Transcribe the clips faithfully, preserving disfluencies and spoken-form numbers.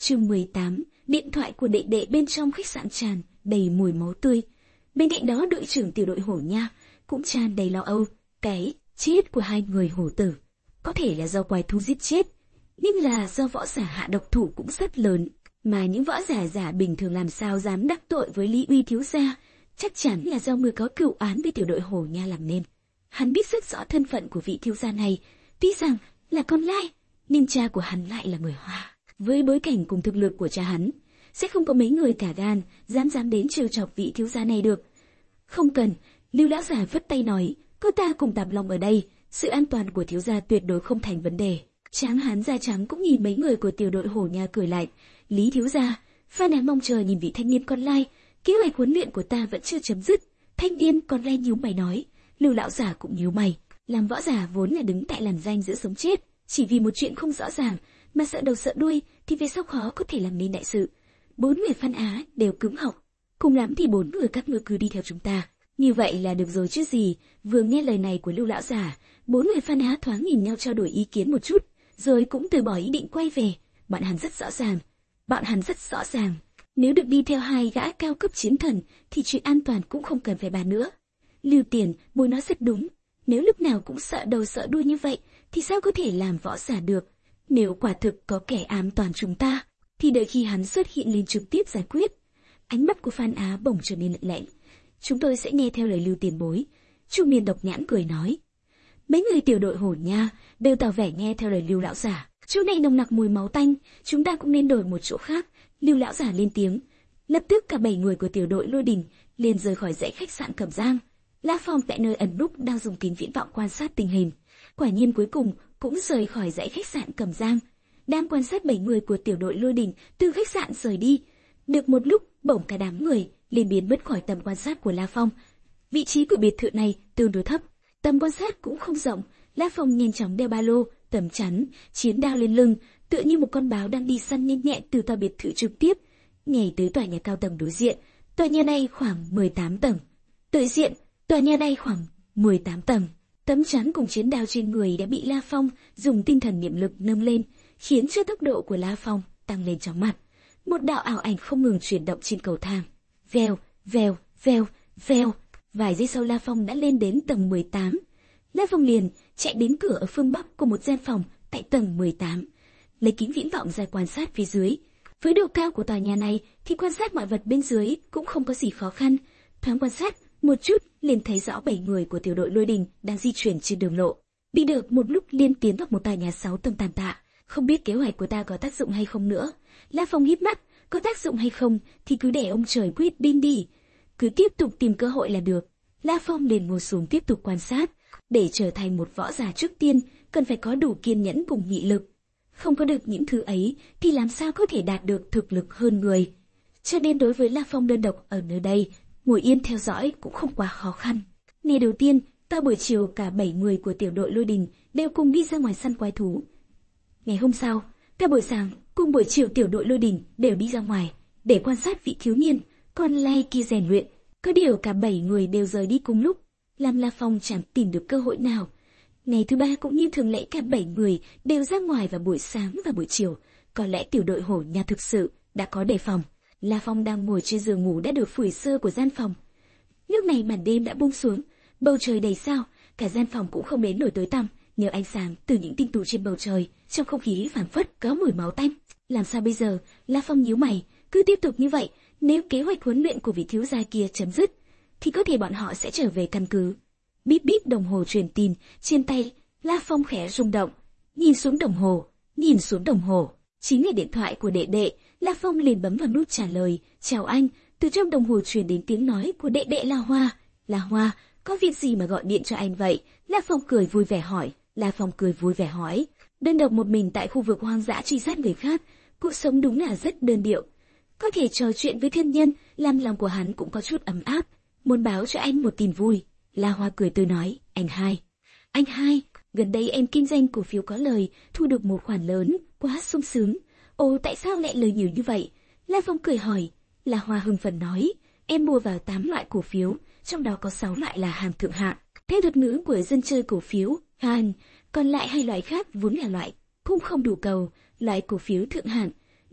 Chương mười tám, điện thoại của đệ đệ. Bên trong khách sạn tràn đầy mùi máu tươi. Bên cạnh đó đội trưởng tiểu đội Hổ Nha cũng tràn đầy lo âu. Cái chết của hai người hổ tử có thể là do quái thú giết chết, nhưng là do võ giả hạ độc thủ cũng rất lớn. Mà những võ giả giả bình thường làm sao dám đắc tội với Lý Uy thiếu gia, chắc chắn là do người có cựu án với tiểu đội Hổ Nha làm nên. Hắn biết rất rõ thân phận của vị thiếu gia này, tuy rằng là con lai, nhưng cha của hắn lại là người Hoa. Với bối cảnh cùng thực lực của cha hắn, sẽ không có mấy người cả gan dám dám đến trêu chọc vị thiếu gia này được. Không cần, Lưu lão già vất tay nói, cô ta cùng Tạp Long ở đây, sự an toàn của thiếu gia tuyệt đối không thành vấn đề. Tráng hán da trắng cũng nhìn mấy người của tiểu đội Hổ Nha cười lại. Lý thiếu gia, Phan Á mong chờ nhìn vị thanh niên con lai, kế hoạch huấn luyện của ta vẫn chưa chấm dứt. Thanh niên con lai nhíu mày nói. Lưu lão giả cũng nhíu mày. Làm võ giả vốn là đứng tại làn ranh giữa sống chết, chỉ vì một chuyện không rõ ràng mà sợ đầu sợ đuôi thì về sau khó có thể làm nên đại sự. Bốn người Phan Á đều cứng họng, cùng lắm thì bốn người các ngươi cứ đi theo chúng ta, như vậy là được rồi chứ gì. Vừa nghe lời này của Lưu lão giả, bốn người Phan Á thoáng nhìn nhau trao đổi ý kiến một chút, rồi cũng từ bỏ ý định quay về. Bọn hắn rất rõ ràng, bọn hắn rất rõ ràng, nếu được đi theo hai gã cao cấp chiến thần thì chuyện an toàn cũng không cần phải bàn nữa. Lưu Tiền, bố nói rất đúng, nếu lúc nào cũng sợ đầu sợ đuôi như vậy thì sao có thể làm võ giả được. Nếu quả thực có kẻ ám toán chúng ta, thì đợi khi hắn xuất hiện liền trực tiếp giải quyết. Ánh mắt của Phan Á bỗng trở nên lạnh lẽo. Chúng tôi sẽ nghe theo lời Lưu tiền bối. Trung niên độc nhãn cười nói. Mấy người tiểu đội Hổ Nha đều tỏ vẻ nghe theo lời Lưu lão giả. Chỗ này nồng nặc mùi máu tanh, chúng ta cũng nên đổi một chỗ khác. Lưu lão giả lên tiếng. Lập tức cả bảy người của tiểu đội Lôi Đình liền rời khỏi dãy khách sạn Cẩm Giang. La Phong tại nơi ẩn núp đang dùng kính viễn vọng quan sát tình hình. Quả nhiên cuối cùng cũng rời khỏi dãy khách sạn Cẩm Giang. Đang quan sát bảy người của tiểu đội Lôi Đình từ khách sạn rời đi. Được một lúc, bỗng cả đám người liền biến mất khỏi tầm quan sát của La Phong. Vị trí của biệt thự này tương đối thấp, tầm quan sát cũng không rộng. La Phong nhanh chóng đeo ba lô, tầm chắn, chiến đao lên lưng, tựa như một con báo đang đi săn nhanh nhẹn từ tòa biệt thự trực tiếp nhảy tới tòa nhà cao tầng đối diện. Tòa nhà này khoảng mười tám tầng. Đối diện, tòa nhà này khoảng mười tám tầng. Tấm chắn cùng chiến đao trên người đã bị La Phong dùng tinh thần niệm lực nâng lên, khiến cho tốc độ của La Phong tăng lên chóng mặt. Một đạo ảo ảnh không ngừng chuyển động trên cầu thang. Vèo, vèo, vèo, vèo. Vài giây sau La Phong đã lên đến tầng mười tám. La Phong liền chạy đến cửa ở phương bắc của một gian phòng tại tầng mười tám, lấy kính viễn vọng ra quan sát phía dưới. Với độ cao của tòa nhà này thì quan sát mọi vật bên dưới cũng không có gì khó khăn. Thoáng quan sát một chút liền thấy rõ bảy người của tiểu đội Lôi Đình đang di chuyển trên đường lộ. Đi được một lúc liên tiến vào một tòa nhà sáu tầng tàn tạ. Không biết kế hoạch của ta có tác dụng hay không nữa. La Phong híp mắt, có tác dụng hay không thì cứ để ông trời quyết định đi. Cứ tiếp tục tìm cơ hội là được. La Phong liền ngồi xuống tiếp tục quan sát. Để trở thành một võ giả trước tiên, cần phải có đủ kiên nhẫn cùng nghị lực. Không có được những thứ ấy thì làm sao có thể đạt được thực lực hơn người. Cho nên đối với La Phong đơn độc ở nơi đây, ngồi yên theo dõi cũng không quá khó khăn. Ngày đầu tiên, ta buổi chiều cả bảy người của tiểu đội Lôi Đình đều cùng đi ra ngoài săn quái thú. Ngày hôm sau, cả buổi sáng cùng buổi chiều tiểu đội Lôi Đình đều đi ra ngoài để quan sát vị thiếu niên con lai kia rèn luyện. Có điều cả bảy người đều rời đi cùng lúc, làm La Phong chẳng tìm được cơ hội nào. Ngày thứ ba cũng như thường lệ, cả bảy người đều ra ngoài vào buổi sáng và buổi chiều. Có lẽ tiểu đội Hổ Nha thực sự đã có đề phòng. La Phong đang ngồi trên giường ngủ đã được phủi sơ của gian phòng. Lúc này màn đêm đã buông xuống, bầu trời đầy sao, cả gian phòng cũng không đến nổi tối tăm, nhờ ánh sáng từ những tinh tú trên bầu trời, trong không khí phảng phất có mùi máu tanh. Làm sao bây giờ? La Phong nhíu mày, cứ tiếp tục như vậy, nếu kế hoạch huấn luyện của vị thiếu gia kia chấm dứt, thì có thể bọn họ sẽ trở về căn cứ. Bíp bíp đồng hồ truyền tin trên tay, La Phong khẽ rung động, nhìn xuống đồng hồ, nhìn xuống đồng hồ, chính là điện thoại của đệ đệ. La Phong liền bấm vào nút trả lời, chào anh. Từ trong đồng hồ truyền đến tiếng nói của đệ đệ La Hoa. La Hoa, có việc gì mà gọi điện cho anh vậy? La Phong cười vui vẻ hỏi. La Phong cười vui vẻ hỏi, đơn độc một mình tại khu vực hoang dã truy sát người khác, cuộc sống đúng là rất đơn điệu. Có thể trò chuyện với thân nhân, làm lòng của hắn cũng có chút ấm áp. Muốn báo cho anh một tin vui. La Hoa cười tươi nói, anh hai. Anh hai, gần đây em kinh doanh cổ phiếu có lời, thu được một khoản lớn, quá sung sướng. Ồ, tại sao lại lời nhiều như vậy? La Phong cười hỏi. La Hoa hưng phấn nói, em mua vào tám loại cổ phiếu, trong đó có sáu loại là hàng thượng hạng. Theo thuật ngữ của dân chơi cổ phiếu, hàng, còn lại hai loại khác vốn là loại cũng không đủ cầu. Loại cổ phiếu thượng hạng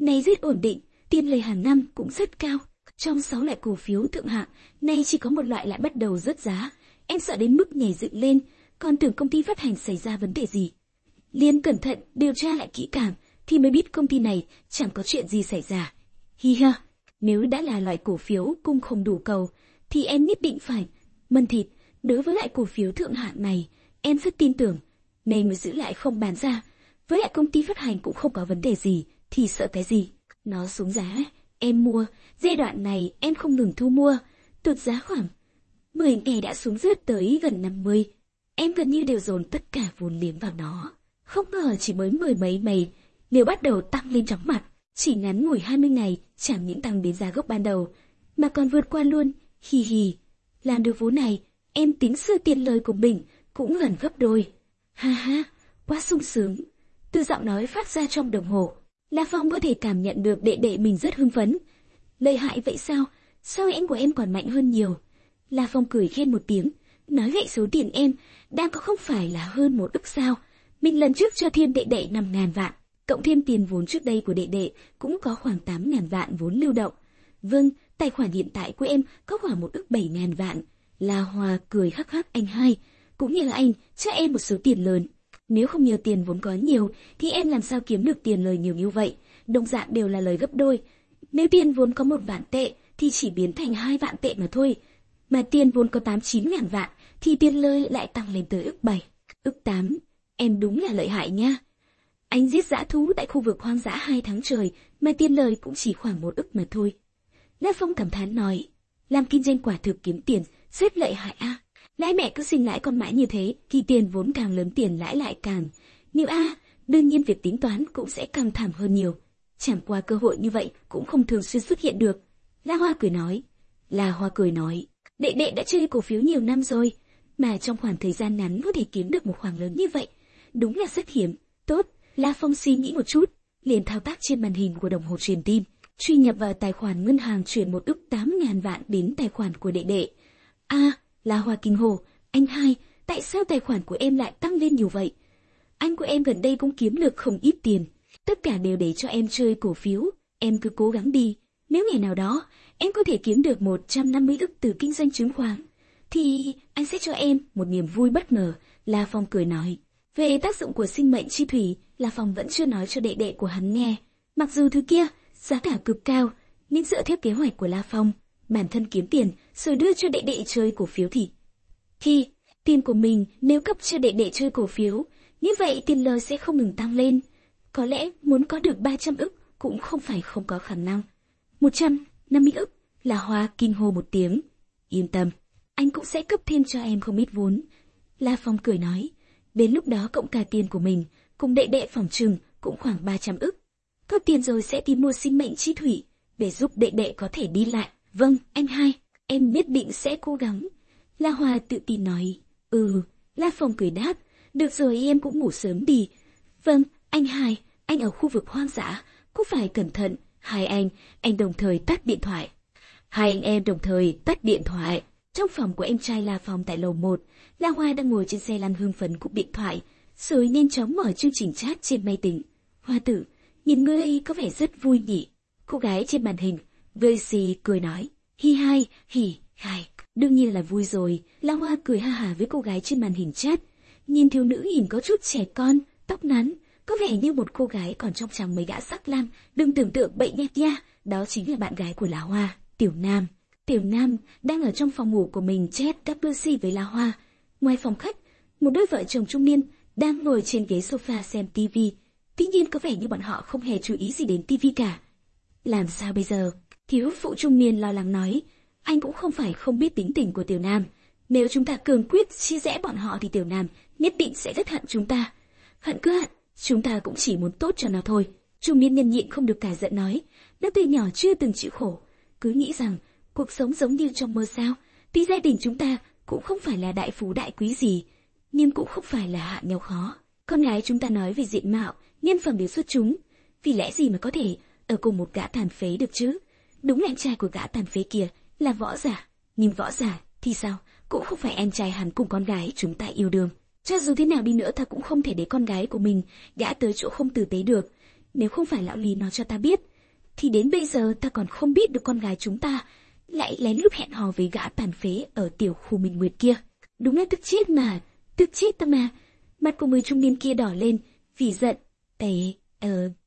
này rất ổn định, tiền lời hàng năm cũng rất cao. Trong sáu loại cổ phiếu thượng hạng, nay chỉ có một loại lại bắt đầu rớt giá. Em sợ đến mức nhảy dựng lên, còn tưởng công ty phát hành xảy ra vấn đề gì. Liền cẩn thận điều tra lại kỹ càng, thì mới biết công ty này chẳng có chuyện gì xảy ra. Hi ha, nếu đã là loại cổ phiếu cung không đủ cầu, thì em nhất định phải mần thịt. Đối với loại cổ phiếu thượng hạng này, em rất tin tưởng, nên mới giữ lại không bán ra. Với lại công ty phát hành cũng không có vấn đề gì, thì sợ cái gì. Nó xuống giá, em mua. Giai đoạn này em không ngừng thu mua, tụt giá khoảng mười ngày đã xuống rớt tới gần năm mươi. Em gần như đều dồn tất cả vốn liếng vào nó. Không ngờ chỉ mới mười mấy ngày, liều bắt đầu tăng lên chóng mặt. Chỉ ngắn ngủi hai mươi ngày, chẳng những tăng đến giá gốc ban đầu, mà còn vượt qua luôn. Hì hì, làm được vốn này, em tính sự tiền lời của mình cũng gần gấp đôi. Ha ha, quá sung sướng. Từ giọng nói phát ra trong đồng hồ, La Phong có thể cảm nhận được đệ đệ mình rất hưng phấn. Lợi hại vậy sao? Sao em của em còn mạnh hơn nhiều? La Phong cười khen một tiếng, nói vậy số tiền em đang có không phải là hơn một ức sao? Mình lần trước cho thêm đệ đệ năm ngàn vạn, cộng thêm tiền vốn trước đây của đệ đệ cũng có khoảng tám ngàn vạn vốn lưu động. Vâng, tài khoản hiện tại của em có khoảng một ức bảy ngàn vạn. La Hoa cười hắc hắc, anh hai, cũng như là anh, cho em một số tiền lớn. Nếu không nhờ tiền vốn có nhiều, thì em làm sao kiếm được tiền lời nhiều như vậy? Đồng dạng đều là lời gấp đôi. Nếu tiền vốn có một vạn tệ, thì chỉ biến thành hai vạn tệ mà thôi. Mà tiền vốn có tám chín ngàn vạn, thì tiền lời lại tăng lên tới ức bảy, ức tám. Em đúng là lợi hại nha. Anh giết dã thú tại khu vực hoang dã hai tháng trời, mà tiền lời cũng chỉ khoảng một ức mà thôi. La Phong cảm thán nói, làm kinh doanh quả thực kiếm tiền, rất lợi hại a. À. Lãi mẹ cứ sinh lãi con mãi như thế, thì tiền vốn càng lớn tiền lãi lại càng nhiều a. À, đương nhiên việc tính toán cũng sẽ căng thẳng hơn nhiều. Chẳng qua cơ hội như vậy cũng không thường xuyên xuất hiện được. La Hoa cười nói. La Hoa cười nói, đệ đệ đã chơi cổ phiếu nhiều năm rồi, mà trong khoảng thời gian ngắn có thể kiếm được một khoản lớn như vậy, đúng là rất hiếm. Tốt, La Phong suy nghĩ một chút, liền thao tác trên màn hình của đồng hồ truyền tin, truy nhập vào tài khoản ngân hàng chuyển một ức tám ngàn vạn đến tài khoản của đệ đệ. A, à, La Hoa kinh hô, anh hai, tại sao tài khoản của em lại tăng lên nhiều vậy? Anh của em gần đây cũng kiếm được không ít tiền, tất cả đều để cho em chơi cổ phiếu, em cứ cố gắng đi, nếu ngày nào đó em có thể kiếm được một trăm năm mươi ức từ kinh doanh chứng khoán, thì anh sẽ cho em một niềm vui bất ngờ. La Phong cười nói. Về tác dụng của sinh mệnh chi thủy, La Phong vẫn chưa nói cho đệ đệ của hắn nghe. Mặc dù thứ kia giá cả cực cao, nhưng dựa theo kế hoạch của La Phong, bản thân kiếm tiền rồi đưa cho đệ đệ chơi cổ phiếu thì thì tiền của mình nếu cấp cho đệ đệ chơi cổ phiếu, như vậy tiền lời sẽ không ngừng tăng lên. Có lẽ muốn có được ba trăm ức cũng không phải không có khả năng. một trăm năm mươi ức, La Hoa kinh hô một tiếng. Yên tâm, anh cũng sẽ cấp thêm cho em không ít vốn. La Phong cười nói. Đến lúc đó cộng cả tiền của mình cùng đệ đệ phỏng chừng cũng khoảng ba trăm ức. Có tiền rồi sẽ tìm mua sinh mệnh chi thủy để giúp đệ đệ có thể đi lại. Vâng, anh hai, em nhất định sẽ cố gắng. La Hoa tự tin nói. Ừ, La Phong cười đáp. Được rồi, em cũng ngủ sớm đi. Vâng, anh hai, anh ở khu vực hoang dã, cũng phải cẩn thận. Hai anh, anh đồng thời tắt điện thoại. Hai anh em đồng thời tắt điện thoại. Trong phòng của em trai La Phong tại lầu một, La Hoa đang ngồi trên xe lăn hưng phấn cúp điện thoại, rồi nhanh chóng mở chương trình chat trên máy tính. Hoa tử, nhìn ngươi ấy có vẻ rất vui nhỉ? Cô gái trên màn hình, Gracie cười nói. Hi hai, hỉ, hai. Đương nhiên là vui rồi. La Hoa cười ha hả với cô gái trên màn hình chat. Nhìn thiếu nữ nhìn có chút trẻ con, tóc ngắn, có vẻ như một cô gái còn trong trắng mấy gã sắc lang. Đừng tưởng tượng bậy nhét nha, đó chính là bạn gái của La Hoa, Tiểu Nam. Tiểu Nam đang ở trong phòng ngủ của mình chat vê xê với La Hoa. Ngoài phòng khách, một đôi vợ chồng trung niên đang ngồi trên ghế sofa xem tivi. Tuy nhiên có vẻ như bọn họ không hề chú ý gì đến tivi cả. Làm sao bây giờ? Thiếu phụ trung niên lo lắng nói. Anh cũng không phải không biết tính tình của Tiểu Nam. Nếu chúng ta cường quyết chia rẽ bọn họ thì Tiểu Nam nhất định sẽ rất hận chúng ta. Hận cứ hận, chúng ta cũng chỉ muốn tốt cho nó thôi. Trung niên nhân nhịn không được cả giận nói. Nó từ nhỏ chưa từng chịu khổ, cứ nghĩ rằng cuộc sống giống như trong mơ sao. Tuy gia đình chúng ta cũng không phải là đại phú đại quý gì, nhưng cũng không phải là hạ nghèo khó. Con gái chúng ta nói về diện mạo, nhân phẩm đều xuất chúng, vì lẽ gì mà có thể ở cùng một gã tàn phế được chứ? Đúng là anh trai của gã tàn phế kia là võ giả, nhưng võ giả thì sao? Cũng không phải anh trai hắn cùng con gái chúng ta yêu đương. Cho dù thế nào đi nữa ta cũng không thể để con gái của mình gã tới chỗ không tử tế được. Nếu không phải lão Lý nói cho ta biết, thì đến bây giờ ta còn không biết được con gái chúng ta lại lén lút hẹn hò với gã tàn phế ở tiểu khu Minh Nguyệt kia. Đúng là tức chết mà, tức chết ta mà. Mặt của người trung niên kia đỏ lên, vì giận. Tề, ờ,